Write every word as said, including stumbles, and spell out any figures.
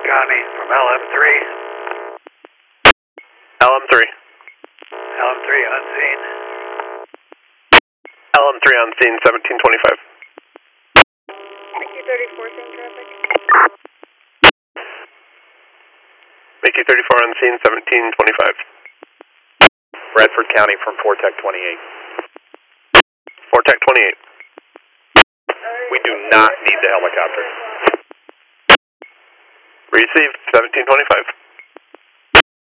County from L M three. L M three. L M three on scene. L M three on scene, seventeen twenty-five. Mickey thirty-four, same traffic. Mickey thirty-four on scene, seventeen twenty-five. Bradford County from four Tech twenty-eight. four Tech twenty-eight. We do not need the helicopter. Received, seventeen twenty-five.